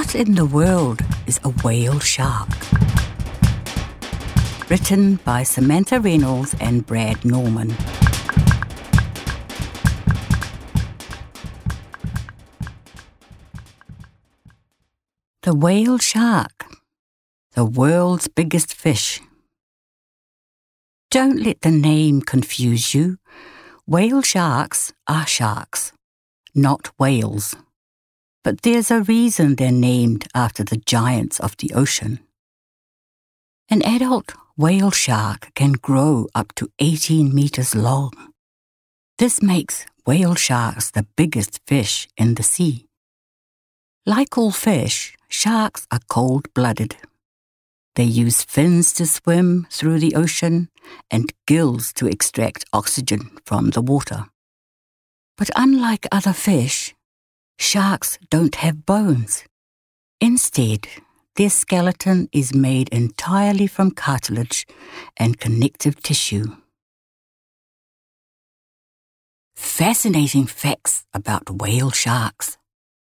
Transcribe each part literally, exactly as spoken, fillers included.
What in the world is a whale shark? Written by Samantha Reynolds and Brad Norman. The whale shark, the world's biggest fish. Don't let the name confuse you. Whale sharks are sharks, not whales. But there's a reason they're named after the giants of the ocean. An adult whale shark can grow up to eighteen meters long. This makes whale sharks the biggest fish in the sea. Like all fish, sharks are cold-blooded. They use fins to swim through the ocean and gills to extract oxygen from the water. But unlike other fish, sharks don't have bones. Instead, their skeleton is made entirely from cartilage and connective tissue. Fascinating facts about whale sharks.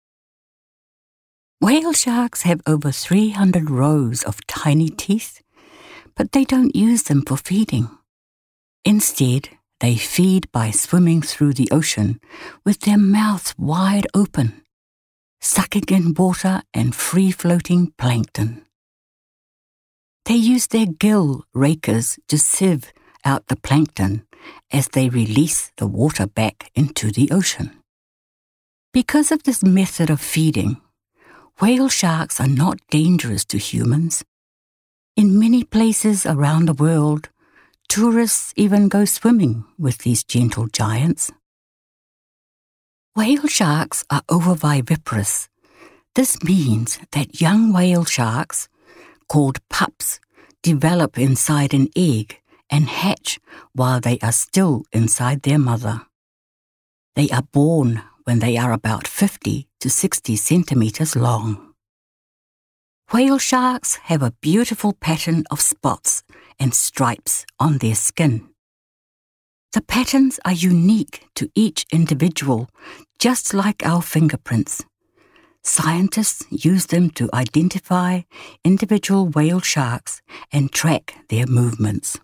Whale sharks have over three hundred rows of tiny teeth, but they don't use them for feeding. Instead, they feed by swimming through the ocean with their mouths wide open, sucking in water and free-floating plankton. They use their gill rakers to sieve out the plankton as they release the water back into the ocean. Because of this method of feeding, whale sharks are not dangerous to humans. In many places around the world, tourists even go swimming with these gentle giants. Whale sharks are ovoviviparous. This means that young whale sharks, called pups, develop inside an egg and hatch while they are still inside their mother. They are born when they are about fifty to sixty centimeters long. Whale sharks have a beautiful pattern of spots and stripes on their skin. The patterns are unique to each individual, just like our fingerprints. Scientists use them to identify individual whale sharks and track their movements.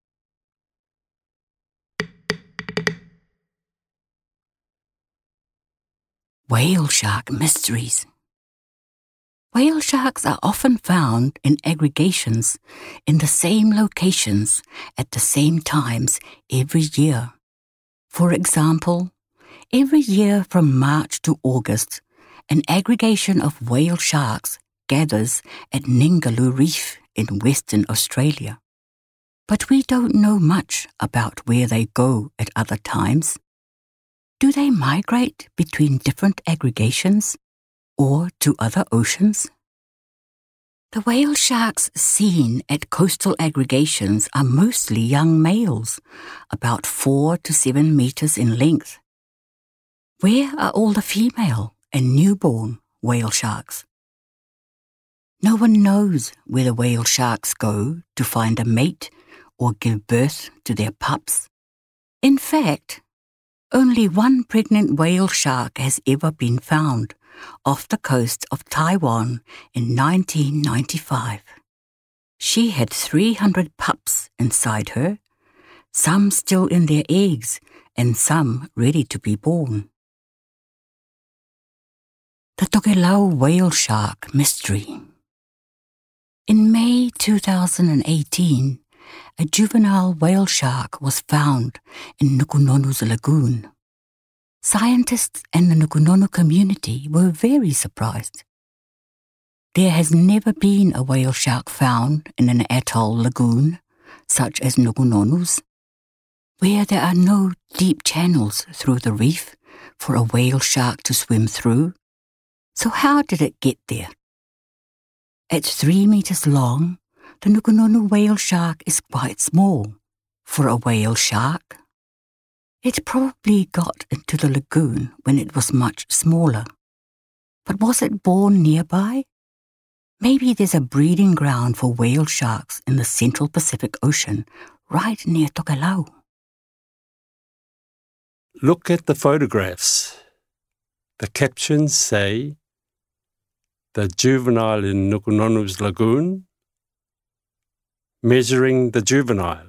Whale shark mysteries. Whale sharks are often found in aggregations in the same locations at the same times every year. For example, every year from March to August, an aggregation of whale sharks gathers at Ningaloo Reef in Western Australia. But we don't know much about where they go at other times. Do they migrate between different aggregations or to other oceans? The whale sharks seen at coastal aggregations are mostly young males, about four to seven meters in length. Where are all the female and newborn whale sharks? No one knows where the whale sharks go to find a mate or give birth to their pups. In fact, only one pregnant whale shark has ever been found off the coast of Taiwan in nineteen ninety-five. She had three hundred pups inside her, some still in their eggs and some ready to be born. The Tokelau whale shark mystery. In May two thousand eighteen, a juvenile whale shark was found in Nuku'onu's lagoon. Scientists and the Nuku'onu community were very surprised. There has never been a whale shark found in an atoll lagoon, such as Nuku'onu's, where there are no deep channels through the reef for a whale shark to swim through. So how did it get there? At three meters long, the Nuku'onu whale shark is quite small for a whale shark. It probably got into the lagoon when it was much smaller. But was it born nearby? Maybe there's a breeding ground for whale sharks in the Central Pacific Ocean, right near Tokelau. Look at the photographs. The captions say, the juvenile in Nuku'unu's lagoon, measuring the juvenile.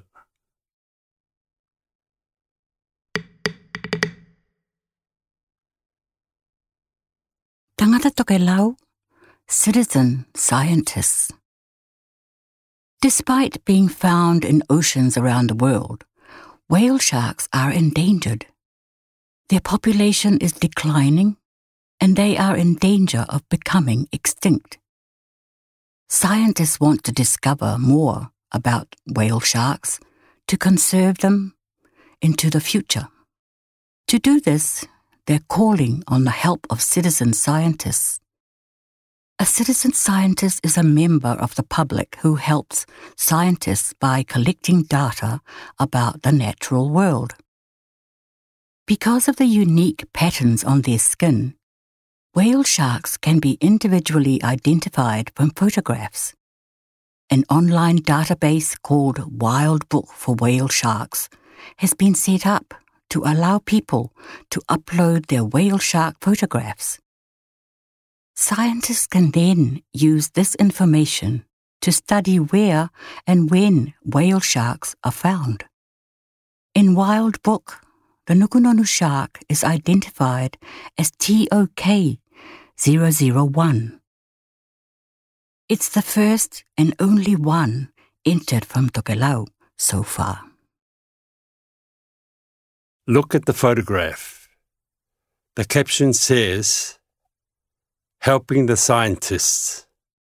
Tangata Tokelau, citizen scientists. Despite being found in oceans around the world, whale sharks are endangered. Their population is declining, and they are in danger of becoming extinct. Scientists want to discover more about whale sharks to conserve them into the future. To do this, they're calling on the help of citizen scientists. A citizen scientist is a member of the public who helps scientists by collecting data about the natural world. Because of the unique patterns on their skin, whale sharks can be individually identified from photographs. An online database called Wild Book for Whale Sharks has been set up to allow people to upload their whale shark photographs. Scientists can then use this information to study where and when whale sharks are found. In Wild Book, the Nuku'unu shark is identified as T O K zero zero one. It's the first and only one entered from Tokelau so far. Look at the photograph. The caption says, "Helping the scientists."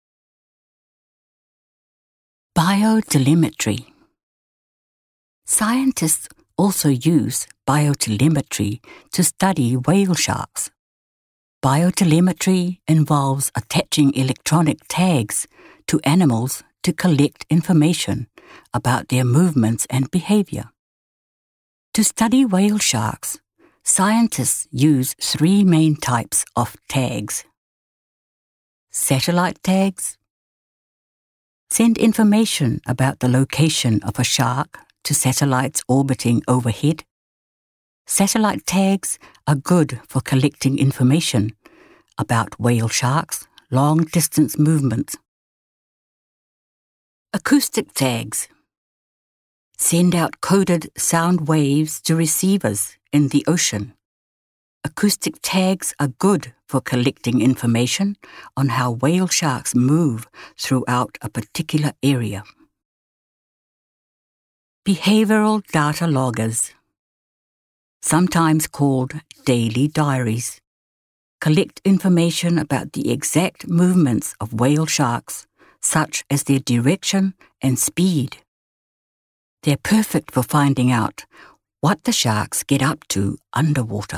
Biotelemetry. Scientists also use biotelemetry to study whale sharks. Biotelemetry involves attaching electronic tags to animals to collect information about their movements and behavior. To study whale sharks, scientists use three main types of tags. Satellite tags send information about the location of a shark to satellites orbiting overhead. Satellite tags are good for collecting information about whale sharks' long-distance movements. Acoustic tags send out coded sound waves to receivers in the ocean. Acoustic tags are good for collecting information on how whale sharks move throughout a particular area. Behavioral data loggers, sometimes called daily diaries, collect information about the exact movements of whale sharks, such as their direction and speed. They're perfect for finding out what the sharks get up to underwater.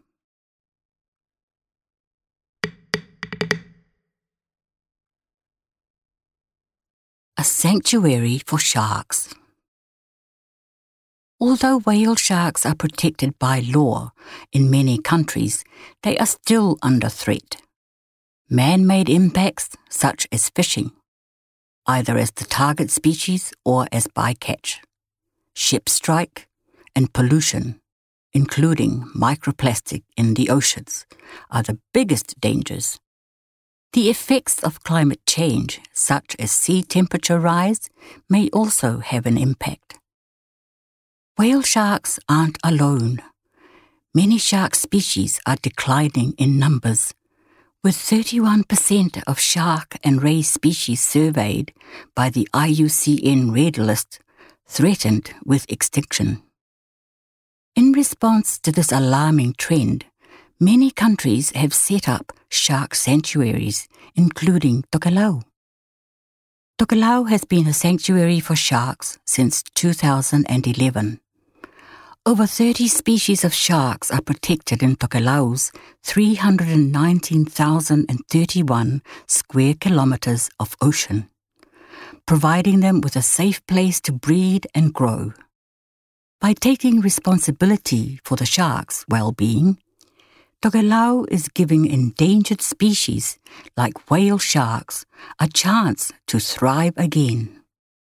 A sanctuary for sharks. Although whale sharks are protected by law in many countries, they are still under threat. Man-made impacts, such as fishing, either as the target species or as bycatch, ship strike, and pollution, including microplastic in the oceans, are the biggest dangers. The effects of climate change, such as sea temperature rise, may also have an impact. Whale sharks aren't alone. Many shark species are declining in numbers, with thirty-one percent of shark and ray species surveyed by the I U C N Red List threatened with extinction. In response to this alarming trend, many countries have set up shark sanctuaries, including Tokelau. Tokelau has been a sanctuary for sharks since two thousand eleven. Over thirty species of sharks are protected in Tokelau's three hundred nineteen thousand thirty-one square kilometers of ocean, providing them with a safe place to breed and grow. By taking responsibility for the sharks' well-being, Tokelau is giving endangered species like whale sharks a chance to thrive again.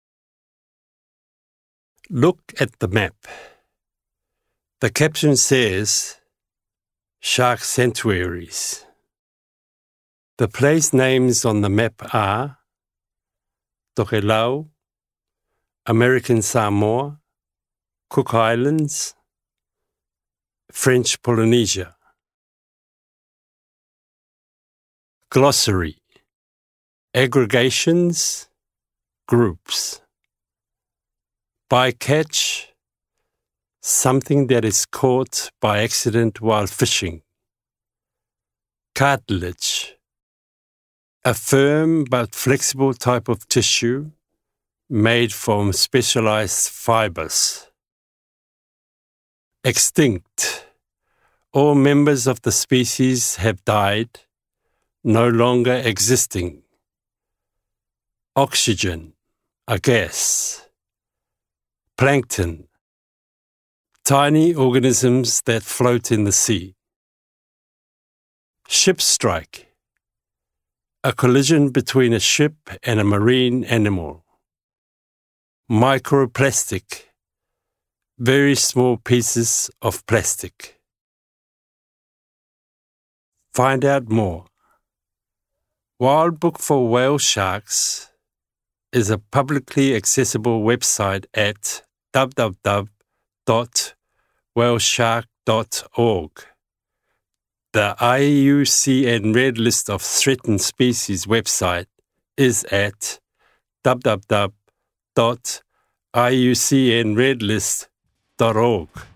Look at the map. The caption says, "Shark Sanctuaries." The place names on the map are Tokelau, American Samoa, Cook Islands, French Polynesia. Glossary. Aggregations, groups. Bycatch, something that is caught by accident while fishing. Cartilage, a firm but flexible type of tissue made from specialized fibers. Extinct, all members of the species have died, no longer existing. Oxygen, a gas. Plankton, tiny organisms that float in the sea. Ship strike, a collision between a ship and a marine animal. Microplastic, very small pieces of plastic. Find out more. Wild Book for Whale Sharks is a publicly accessible website at w w w dot whale shark dot org. The I U C N Red List of Threatened Species website is at w w w dot i u c n red list dot org.